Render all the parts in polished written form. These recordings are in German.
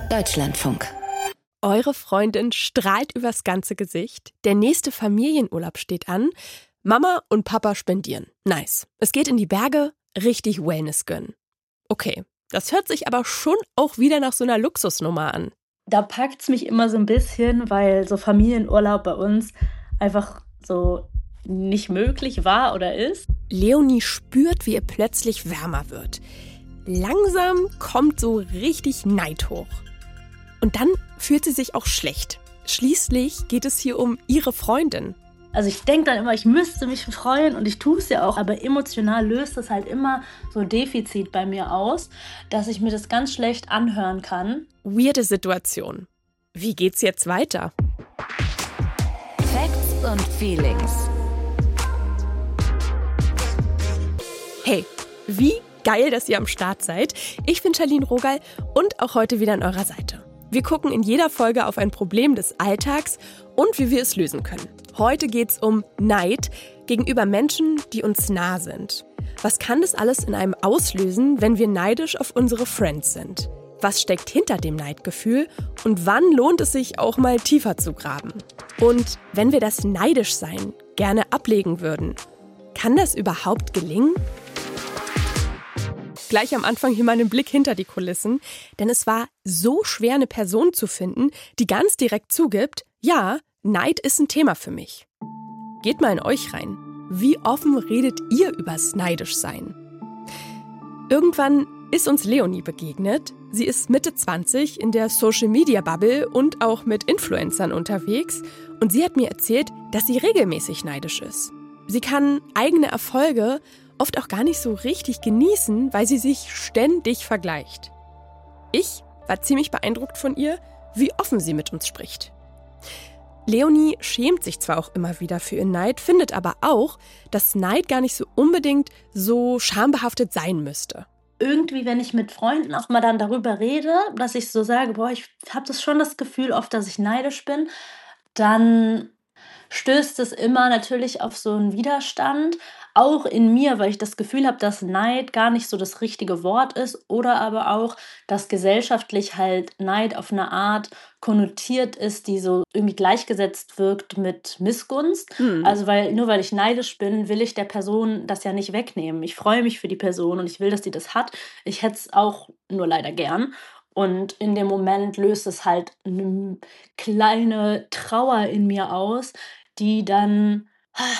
Deutschlandfunk. Eure Freundin strahlt übers ganze Gesicht. Der nächste Familienurlaub steht an. Mama und Papa spendieren. Nice. Es geht in die Berge, richtig Wellness gönnen. Okay, das hört sich aber schon auch wieder nach so einer Luxusnummer an. Da packt's mich immer so ein bisschen, weil so Familienurlaub bei uns einfach so nicht möglich war oder ist. Leonie spürt, wie ihr plötzlich wärmer wird. Langsam kommt so richtig Neid hoch. Und dann fühlt sie sich auch schlecht. Schließlich geht es hier um ihre Freundin. Also ich denke dann immer, ich müsste mich freuen und ich tue es ja auch, aber emotional löst es halt immer so ein Defizit bei mir aus, dass ich mir das ganz schlecht anhören kann. Weirde Situation. Wie geht's jetzt weiter? Facts und Feelings. Hey, wie geil, dass ihr am Start seid. Ich bin Charlene Rogal und auch heute wieder an eurer Seite. Wir gucken in jeder Folge auf ein Problem des Alltags und wie wir es lösen können. Heute geht's um Neid gegenüber Menschen, die uns nah sind. Was kann das alles in einem auslösen, wenn wir neidisch auf unsere Friends sind? Was steckt hinter dem Neidgefühl und wann lohnt es sich auch mal tiefer zu graben? Und wenn wir das Neidischsein gerne ablegen würden, kann das überhaupt gelingen? Gleich am Anfang hier mal einen Blick hinter die Kulissen, denn es war so schwer, eine Person zu finden, die ganz direkt zugibt, ja, Neid ist ein Thema für mich. Geht mal in euch rein. Wie offen redet ihr übers Neidischsein? Irgendwann ist uns Leonie begegnet. Sie ist Mitte 20 in der Social-Media-Bubble und auch mit Influencern unterwegs. Und sie hat mir erzählt, dass sie regelmäßig neidisch ist. Sie kann eigene Erfolge oft auch gar nicht so richtig genießen, weil sie sich ständig vergleicht. Ich war ziemlich beeindruckt von ihr, wie offen sie mit uns spricht. Leonie schämt sich zwar auch immer wieder für ihren Neid, findet aber auch, dass Neid gar nicht so unbedingt so schambehaftet sein müsste. Irgendwie, wenn ich mit Freunden auch mal dann darüber rede, dass ich so sage, ich habe das schon das Gefühl oft, dass ich neidisch bin, dann stößt es immer natürlich auf so einen Widerstand, auch in mir, weil ich das Gefühl habe, dass Neid gar nicht so das richtige Wort ist oder aber auch, dass gesellschaftlich halt Neid auf eine Art konnotiert ist, die so irgendwie gleichgesetzt wirkt mit Missgunst. Also nur weil ich neidisch bin, will ich der Person das ja nicht wegnehmen. Ich freue mich für die Person und ich will, dass die das hat. Ich hätte es auch nur leider gern. Und in dem Moment löst es halt eine kleine Trauer in mir aus, die dann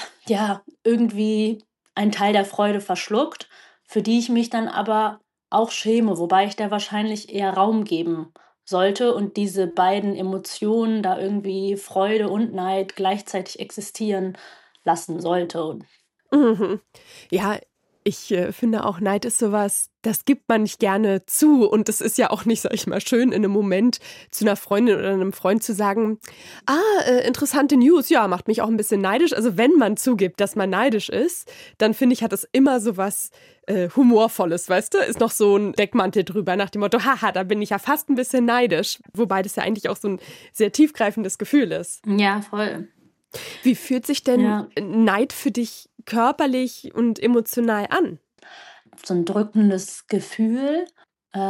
irgendwie einen Teil der Freude verschluckt, für die ich mich dann aber auch schäme, wobei ich da wahrscheinlich eher Raum geben sollte und diese beiden Emotionen, da irgendwie Freude und Neid gleichzeitig existieren lassen sollte. Mhm. Ja, ich finde auch, Neid ist sowas, das gibt man nicht gerne zu. Und es ist ja auch nicht, sag ich mal, schön in einem Moment zu einer Freundin oder einem Freund zu sagen, interessante News, ja, macht mich auch ein bisschen neidisch. Also wenn man zugibt, dass man neidisch ist, dann finde ich, hat es immer sowas Humorvolles, weißt du? Ist noch so ein Deckmantel drüber nach dem Motto, haha, da bin ich ja fast ein bisschen neidisch. Wobei das ja eigentlich auch so ein sehr tiefgreifendes Gefühl ist. Ja, voll. Wie fühlt sich denn Neid für dich körperlich und emotional an? So ein drückendes Gefühl, so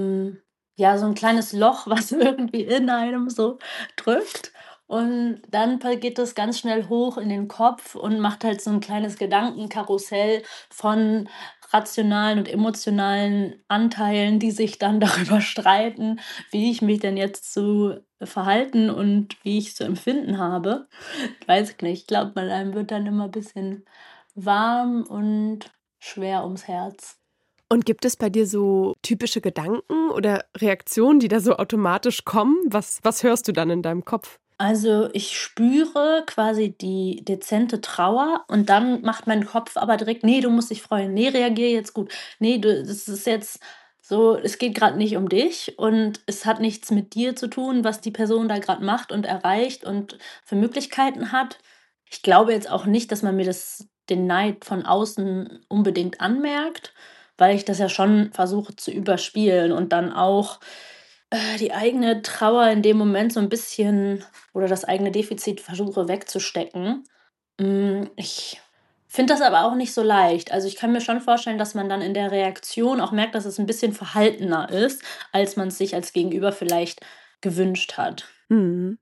ein kleines Loch, was irgendwie in einem so drückt. Und dann geht das ganz schnell hoch in den Kopf und macht halt so ein kleines Gedankenkarussell von rationalen und emotionalen Anteilen, die sich dann darüber streiten, wie ich mich denn jetzt zu verhalten und wie ich zu empfinden habe. Weiß ich nicht. Ich glaube, einem wird dann immer ein bisschen warm und schwer ums Herz. Und gibt es bei dir so typische Gedanken oder Reaktionen, die da so automatisch kommen? Was hörst du dann in deinem Kopf? Also ich spüre quasi die dezente Trauer und dann macht mein Kopf aber direkt, nee, du musst dich freuen, nee, reagier jetzt gut, nee, das ist jetzt so, es geht gerade nicht um dich und es hat nichts mit dir zu tun, was die Person da gerade macht und erreicht und für Möglichkeiten hat. Ich glaube jetzt auch nicht, dass man mir den Neid von außen unbedingt anmerkt, weil ich das ja schon versuche zu überspielen und dann auch die eigene Trauer in dem Moment so ein bisschen oder das eigene Defizit versuche wegzustecken. Ich Finde das aber auch nicht so leicht. Also ich kann mir schon vorstellen, dass man dann in der Reaktion auch merkt, dass es ein bisschen verhaltener ist, als man es sich als Gegenüber vielleicht gewünscht hat. Mhm.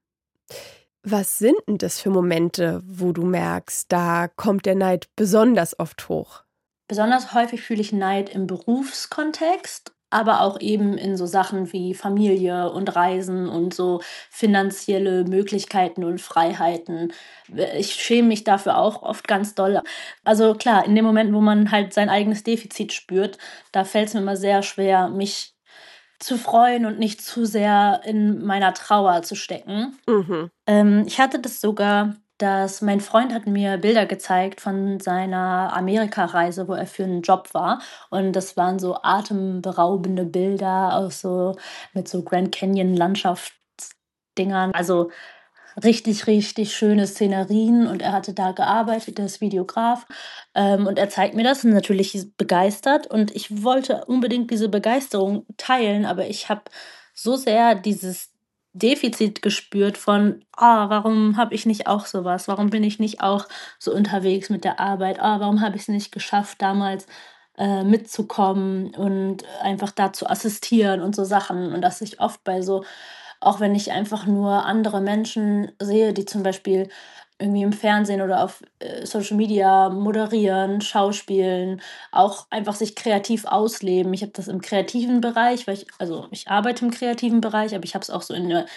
Was sind denn das für Momente, wo du merkst, da kommt der Neid besonders oft hoch? Besonders häufig fühle ich Neid im Berufskontext, aber auch eben in so Sachen wie Familie und Reisen und so finanzielle Möglichkeiten und Freiheiten. Ich schäme mich dafür auch oft ganz doll. Also klar, in dem Moment, wo man halt sein eigenes Defizit spürt, da fällt es mir immer sehr schwer, mich zu freuen und nicht zu sehr in meiner Trauer zu stecken. Mhm. Ich hatte das sogar, dass mein Freund hat mir Bilder gezeigt von seiner Amerikareise, wo er für einen Job war. Und das waren so atemberaubende Bilder aus so mit so Grand Canyon Landschaftsdingern. Also richtig, richtig schöne Szenerien und er hatte da gearbeitet, er ist Videograf. Und er zeigt mir das und natürlich begeistert und ich wollte unbedingt diese Begeisterung teilen, aber ich habe so sehr dieses Defizit gespürt von: warum habe ich nicht auch sowas? Warum bin ich nicht auch so unterwegs mit der Arbeit? Warum habe ich es nicht geschafft, damals mitzukommen und einfach da zu assistieren und so Sachen?“ Und dass ich oft bei so auch wenn ich einfach nur andere Menschen sehe, die zum Beispiel irgendwie im Fernsehen oder auf Social Media moderieren, schauspielen, auch einfach sich kreativ ausleben. Ich habe das im kreativen Bereich, ich arbeite im kreativen Bereich, aber ich habe es auch so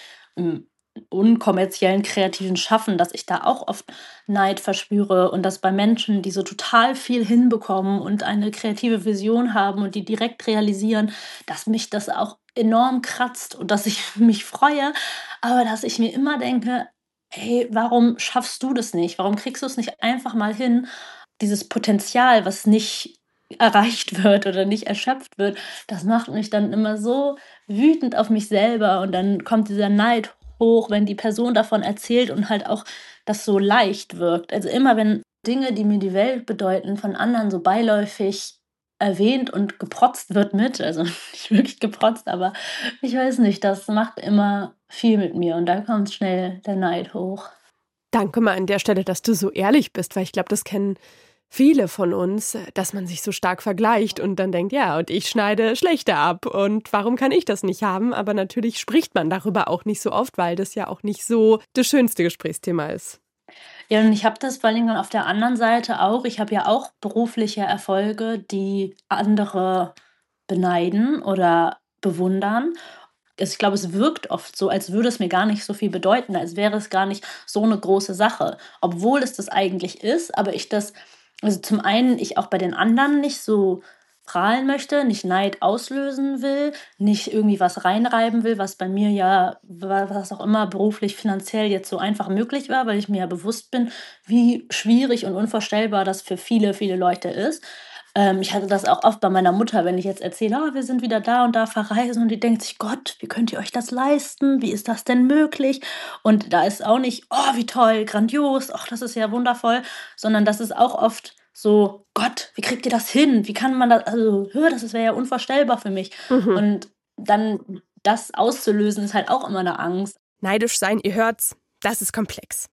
im unkommerziellen kreativen Schaffen, dass ich da auch oft Neid verspüre und das bei Menschen, die so total viel hinbekommen und eine kreative Vision haben und die direkt realisieren, dass mich das auch enorm kratzt und dass ich mich freue, aber dass ich mir immer denke: „Hey, warum schaffst du das nicht? Warum kriegst du es nicht einfach mal hin, dieses Potenzial, was nicht erreicht wird oder nicht erschöpft wird?“ Das macht mich dann immer so wütend auf mich selber und dann kommt dieser Neid hoch, wenn die Person davon erzählt und halt auch das so leicht wirkt. Also immer wenn Dinge, die mir die Welt bedeuten, von anderen so beiläufig erwähnt und geprotzt wird mit, also nicht wirklich geprotzt, aber ich weiß nicht, das macht immer viel mit mir und da kommt schnell der Neid hoch. Danke mal an der Stelle, dass du so ehrlich bist, weil ich glaube, das kennen viele von uns, dass man sich so stark vergleicht und dann denkt, ja, und ich schneide schlechter ab und warum kann ich das nicht haben? Aber natürlich spricht man darüber auch nicht so oft, weil das ja auch nicht so das schönste Gesprächsthema ist. Ja, und ich habe das vor allen Dingen auf der anderen Seite auch. Ich habe ja auch berufliche Erfolge, die andere beneiden oder bewundern. Ich glaube, es wirkt oft so, als würde es mir gar nicht so viel bedeuten, als wäre es gar nicht so eine große Sache, obwohl es das eigentlich ist, aber also zum einen ich auch bei den anderen nicht so prahlen möchte, nicht Neid auslösen will, nicht irgendwie was reinreiben will, was bei mir ja, was auch immer beruflich, finanziell jetzt so einfach möglich war, weil ich mir ja bewusst bin, wie schwierig und unvorstellbar das für viele, viele Leute ist. Ich hatte das auch oft bei meiner Mutter, wenn ich jetzt erzähle: wir sind wieder da und da verreisen und die denkt sich: „Gott, wie könnt ihr euch das leisten? Wie ist das denn möglich?“ Und da ist auch nicht: „Oh, wie toll, grandios, ach, das ist ja wundervoll“, sondern das ist auch oft so: „Gott, wie kriegt ihr das hin? Wie kann man das, also, das wäre ja unvorstellbar für mich.“ Mhm. Und dann das auszulösen, ist halt auch immer eine Angst. Neidisch sein, ihr hört's, das ist komplex.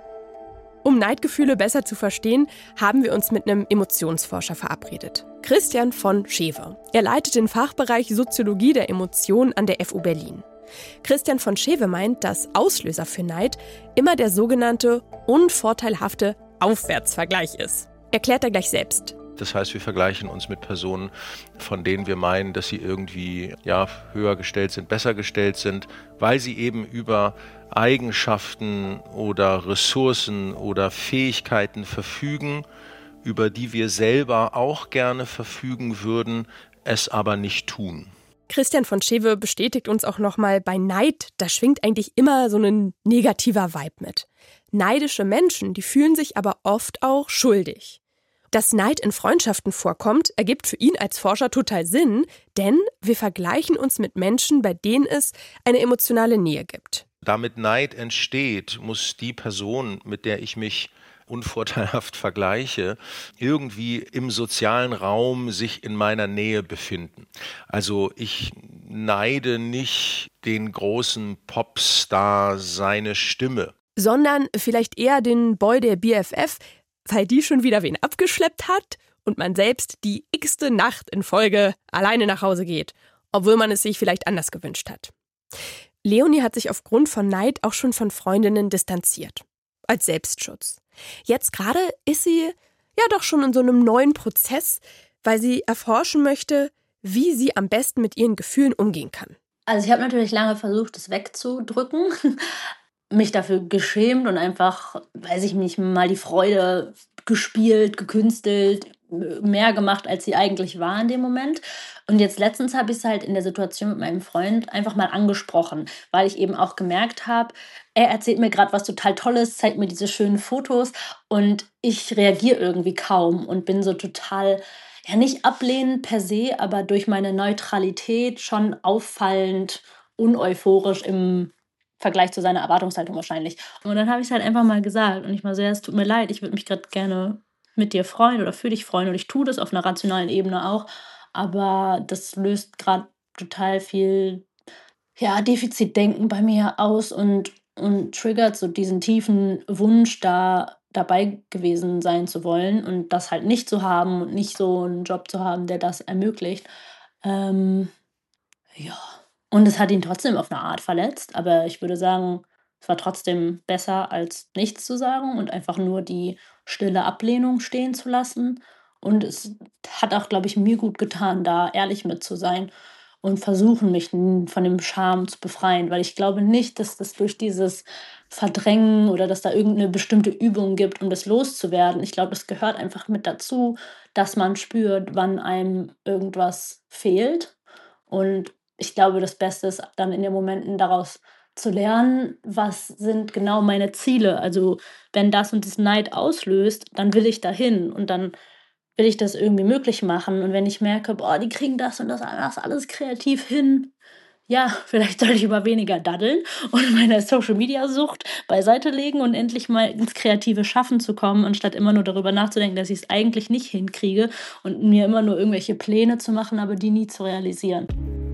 Um Neidgefühle besser zu verstehen, haben wir uns mit einem Emotionsforscher verabredet. Christian von Schewe. Er leitet den Fachbereich Soziologie der Emotionen an der FU Berlin. Christian von Schewe meint, dass Auslöser für Neid immer der sogenannte unvorteilhafte Aufwärtsvergleich ist. Erklärt er gleich selbst. Das heißt, wir vergleichen uns mit Personen, von denen wir meinen, dass sie irgendwie höher gestellt sind, besser gestellt sind, weil sie eben über Eigenschaften oder Ressourcen oder Fähigkeiten verfügen, über die wir selber auch gerne verfügen würden, es aber nicht tun. Christian von Schewe bestätigt uns auch nochmal, bei Neid, da schwingt eigentlich immer so ein negativer Vibe mit. Neidische Menschen, die fühlen sich aber oft auch schuldig. Dass Neid in Freundschaften vorkommt, ergibt für ihn als Forscher total Sinn, denn wir vergleichen uns mit Menschen, bei denen es eine emotionale Nähe gibt. Damit Neid entsteht, muss die Person, mit der ich mich unvorteilhaft vergleiche, irgendwie im sozialen Raum sich in meiner Nähe befinden. Also ich neide nicht den großen Popstar seine Stimme. Sondern vielleicht eher den Boy der BFF, weil die schon wieder wen abgeschleppt hat und man selbst die x-te Nacht in Folge alleine nach Hause geht, obwohl man es sich vielleicht anders gewünscht hat. Leonie hat sich aufgrund von Neid auch schon von Freundinnen distanziert. Als Selbstschutz. Jetzt gerade ist sie ja doch schon in so einem neuen Prozess, weil sie erforschen möchte, wie sie am besten mit ihren Gefühlen umgehen kann. Also ich habe natürlich lange versucht, es wegzudrücken, mich dafür geschämt und einfach, weiß ich nicht, mal die Freude gespielt, gekünstelt, mehr gemacht, als sie eigentlich war in dem Moment. Und jetzt letztens habe ich es halt in der Situation mit meinem Freund einfach mal angesprochen, weil ich eben auch gemerkt habe, er erzählt mir gerade was total Tolles, zeigt mir diese schönen Fotos und ich reagiere irgendwie kaum und bin so total, ja nicht ablehnend per se, aber durch meine Neutralität schon auffallend uneuphorisch im Vergleich zu seiner Erwartungshaltung wahrscheinlich. Und dann habe ich es halt einfach mal gesagt und ich mal so, ja, es tut mir leid, ich würde mich gerade gerne mit dir freuen oder für dich freuen und ich tue das auf einer rationalen Ebene auch, aber das löst gerade total viel Defizitdenken bei mir aus und triggert so diesen tiefen Wunsch, da dabei gewesen sein zu wollen und das halt nicht zu haben und nicht so einen Job zu haben, der das ermöglicht. Ja. Und es hat ihn trotzdem auf eine Art verletzt, aber ich würde sagen, es war trotzdem besser, als nichts zu sagen und einfach nur die stille Ablehnung stehen zu lassen. Und es hat auch, glaube ich, mir gut getan, da ehrlich mit zu sein und versuchen, mich von dem Scham zu befreien, weil ich glaube nicht, dass das durch dieses Verdrängen oder dass da irgendeine bestimmte Übung gibt, um das loszuwerden. Ich glaube, das gehört einfach mit dazu, dass man spürt, wann einem irgendwas fehlt. Und ich glaube, das Beste ist dann in den Momenten daraus zu lernen, was sind genau meine Ziele. Also wenn das und das Neid auslöst, dann will ich dahin und dann will ich das irgendwie möglich machen. Und wenn ich merke, boah, die kriegen das und das alles kreativ hin, ja, vielleicht sollte ich über weniger daddeln und meine Social-Media-Sucht beiseite legen und endlich mal ins kreative Schaffen zu kommen, anstatt immer nur darüber nachzudenken, dass ich es eigentlich nicht hinkriege und mir immer nur irgendwelche Pläne zu machen, aber die nie zu realisieren.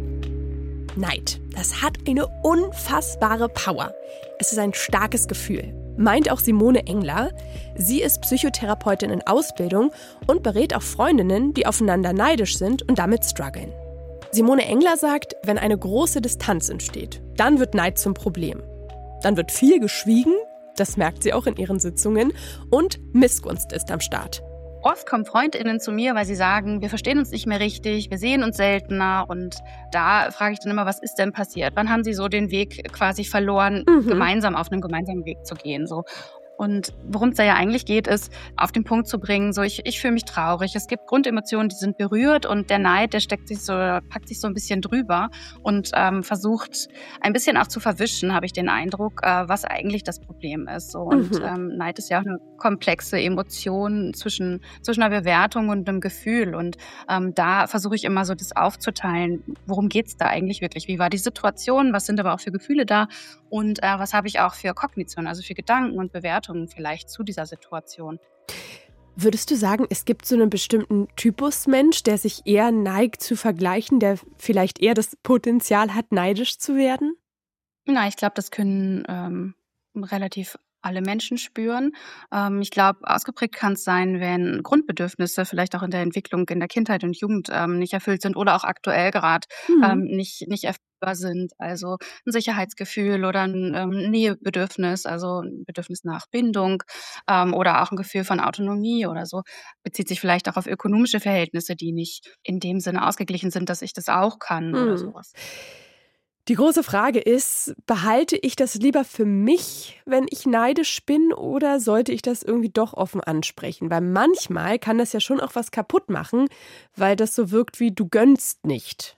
Neid, das hat eine unfassbare Power. Es ist ein starkes Gefühl, meint auch Simone Engler. Sie ist Psychotherapeutin in Ausbildung und berät auch Freundinnen, die aufeinander neidisch sind und damit strugglen. Simone Engler sagt, wenn eine große Distanz entsteht, dann wird Neid zum Problem. Dann wird viel geschwiegen, das merkt sie auch in ihren Sitzungen, und Missgunst ist am Start. Oft kommen FreundInnen zu mir, weil sie sagen, wir verstehen uns nicht mehr richtig, wir sehen uns seltener. Und da frage ich dann immer, was ist denn passiert? Wann haben sie so den Weg quasi verloren, gemeinsam auf einen gemeinsamen Weg zu gehen? So. Und worum es da ja eigentlich geht, ist, auf den Punkt zu bringen, so ich fühle mich traurig. Es gibt Grundemotionen, die sind berührt und der Neid, der packt sich so ein bisschen drüber und versucht ein bisschen auch zu verwischen, habe ich den Eindruck, was eigentlich das Problem ist. So. Und Neid ist ja auch eine komplexe Emotion zwischen einer Bewertung und einem Gefühl. Und da versuche ich immer so das aufzuteilen, worum geht es da eigentlich wirklich? Wie war die Situation? Was sind aber auch für Gefühle da? Und was habe ich auch für Kognition, also für Gedanken und Bewertungen vielleicht zu dieser Situation. Würdest du sagen, es gibt so einen bestimmten Typus Mensch, der sich eher neigt zu vergleichen, der vielleicht eher das Potenzial hat, neidisch zu werden? Na, ich glaube, das können relativ alle Menschen spüren. Ich glaube, ausgeprägt kann es sein, wenn Grundbedürfnisse vielleicht auch in der Entwicklung in der Kindheit und Jugend nicht erfüllt sind oder auch aktuell gerade nicht erfüllbar sind. Also ein Sicherheitsgefühl oder ein Nähebedürfnis, also ein Bedürfnis nach Bindung oder auch ein Gefühl von Autonomie oder so. Bezieht sich vielleicht auch auf ökonomische Verhältnisse, die nicht in dem Sinne ausgeglichen sind, dass ich das auch kann oder sowas. Die große Frage ist, behalte ich das lieber für mich, wenn ich neidisch bin, oder sollte ich das irgendwie doch offen ansprechen? Weil manchmal kann das ja schon auch was kaputt machen, weil das so wirkt wie du gönnst nicht.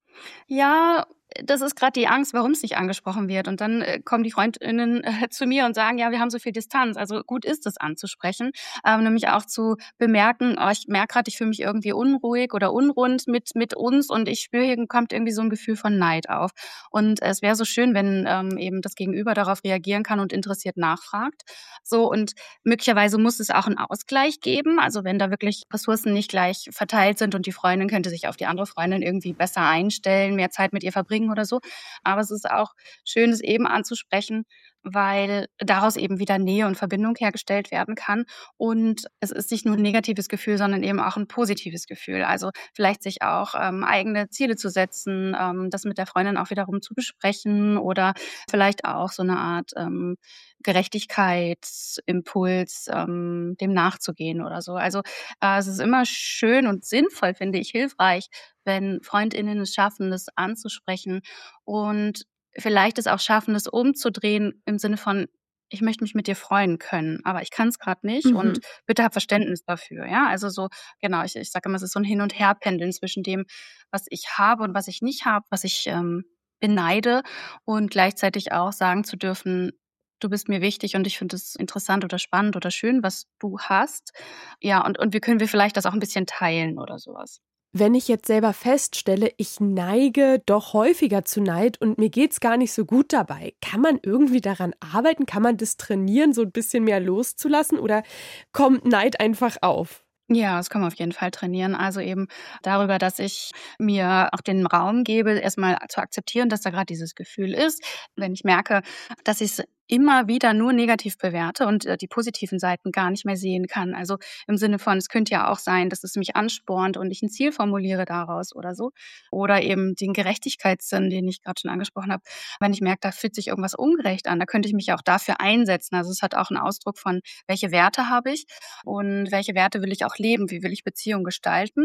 Ja, das ist gerade die Angst, warum es nicht angesprochen wird. Und dann kommen die FreundInnen zu mir und sagen, ja, wir haben so viel Distanz. Also gut ist es anzusprechen, nämlich auch zu bemerken, ich merke gerade, ich fühle mich irgendwie unruhig oder unrund mit uns und ich spüre, hier kommt irgendwie so ein Gefühl von Neid auf. Und es wäre so schön, wenn eben das Gegenüber darauf reagieren kann und interessiert nachfragt. So, und möglicherweise muss es auch einen Ausgleich geben. Also wenn da wirklich Ressourcen nicht gleich verteilt sind und die Freundin könnte sich auf die andere Freundin irgendwie besser einstellen, mehr Zeit mit ihr verbringen oder so. Aber es ist auch schön, es eben anzusprechen, weil daraus eben wieder Nähe und Verbindung hergestellt werden kann. Und es ist nicht nur ein negatives Gefühl, sondern eben auch ein positives Gefühl. Also vielleicht sich auch eigene Ziele zu setzen, das mit der Freundin auch wiederum zu besprechen oder vielleicht auch so eine Art Gerechtigkeitsimpuls, dem nachzugehen oder so. Also es ist immer schön und sinnvoll, finde ich, hilfreich, wenn FreundInnen es schaffen, das anzusprechen und vielleicht es auch schaffen, das umzudrehen im Sinne von, ich möchte mich mit dir freuen können, aber ich kann es gerade nicht und bitte hab Verständnis dafür. Ja, also so, genau, ich sage immer, es ist so ein Hin- und Herpendeln zwischen dem, was ich habe und was ich nicht habe, was ich beneide und gleichzeitig auch sagen zu dürfen, du bist mir wichtig und ich finde es interessant oder spannend oder schön, was du hast. Ja, und wie können wir vielleicht das auch ein bisschen teilen oder sowas. Wenn ich jetzt selber feststelle, ich neige doch häufiger zu Neid und mir geht's gar nicht so gut dabei, kann man irgendwie daran arbeiten? Kann man das trainieren, so ein bisschen mehr loszulassen oder kommt Neid einfach auf? Ja, das kann man auf jeden Fall trainieren. Also eben darüber, dass ich mir auch den Raum gebe, erstmal zu akzeptieren, dass da gerade dieses Gefühl ist. Wenn ich merke, dass ich es immer wieder nur negativ bewerte und die positiven Seiten gar nicht mehr sehen kann. Also im Sinne von, es könnte ja auch sein, dass es mich anspornt und ich ein Ziel formuliere daraus oder so. Oder eben den Gerechtigkeitssinn, den ich gerade schon angesprochen habe. Wenn ich merke, da fühlt sich irgendwas ungerecht an, da könnte ich mich auch dafür einsetzen. Also es hat auch einen Ausdruck von, welche Werte habe ich und welche Werte will ich auch leben, wie will ich Beziehungen gestalten.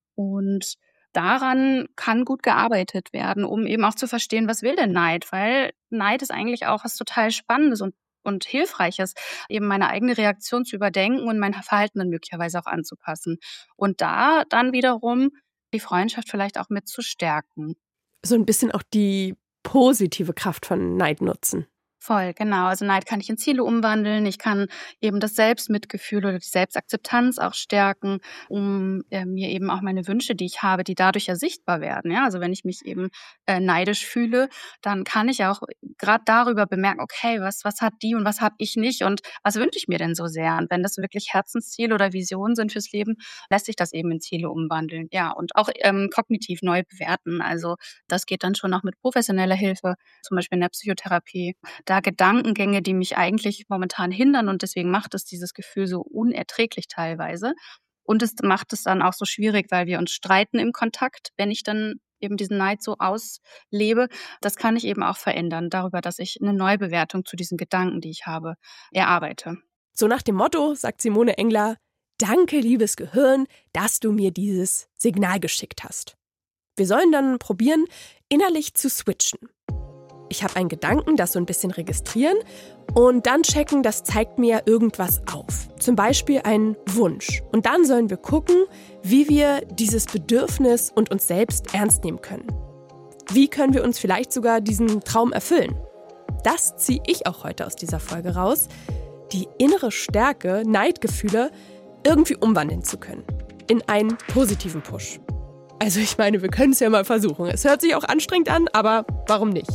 Und daran kann gut gearbeitet werden, um eben auch zu verstehen, was will denn Neid? Weil Neid ist eigentlich auch was total Spannendes und Hilfreiches, eben meine eigene Reaktion zu überdenken und mein Verhalten dann möglicherweise auch anzupassen. Und da dann wiederum die Freundschaft vielleicht auch mit zu stärken. So ein bisschen auch die positive Kraft von Neid nutzen. Voll, genau. Also Neid kann ich in Ziele umwandeln. Ich kann eben das Selbstmitgefühl oder die Selbstakzeptanz auch stärken, um mir eben auch meine Wünsche, die ich habe, die dadurch ja sichtbar werden. Ja, also wenn ich mich eben neidisch fühle, dann kann ich auch gerade darüber bemerken, okay, was hat die und was habe ich nicht und was wünsche ich mir denn so sehr? Und wenn das wirklich Herzensziele oder Visionen sind fürs Leben, lässt sich das eben in Ziele umwandeln. Ja, und auch kognitiv neu bewerten. Also das geht dann schon auch mit professioneller Hilfe, zum Beispiel in der Psychotherapie. Da Gedankengänge, die mich eigentlich momentan hindern und deswegen macht es dieses Gefühl so unerträglich teilweise. Und es macht es dann auch so schwierig, weil wir uns streiten im Kontakt, wenn ich dann eben diesen Neid so auslebe. Das kann ich eben auch verändern, darüber, dass ich eine Neubewertung zu diesen Gedanken, die ich habe, erarbeite. So nach dem Motto, sagt Simone Engler, danke, liebes Gehirn, dass du mir dieses Signal geschickt hast. Wir sollen dann probieren, innerlich zu switchen. Ich habe einen Gedanken, das so ein bisschen registrieren und dann checken, das zeigt mir irgendwas auf. Zum Beispiel einen Wunsch. Und dann sollen wir gucken, wie wir dieses Bedürfnis und uns selbst ernst nehmen können. Wie können wir uns vielleicht sogar diesen Traum erfüllen? Das ziehe ich auch heute aus dieser Folge raus. Die innere Stärke, Neidgefühle irgendwie umwandeln zu können. In einen positiven Push. Also ich meine, wir können es ja mal versuchen. Es hört sich auch anstrengend an, aber warum nicht?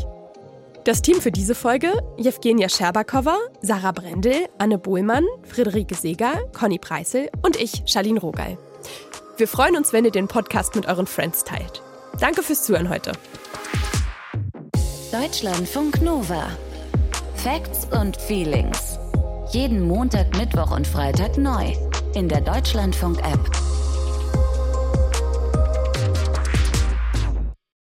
Das Team für diese Folge: Jewgenia Scherbakowa, Sarah Brendel, Anne Bohlmann, Friederike Seeger, Conny Preissel und ich, Charlene Rogal. Wir freuen uns, wenn ihr den Podcast mit euren Friends teilt. Danke fürs Zuhören heute. Deutschlandfunk Nova. Facts und Feelings. Jeden Montag, Mittwoch und Freitag neu. In der Deutschlandfunk-App.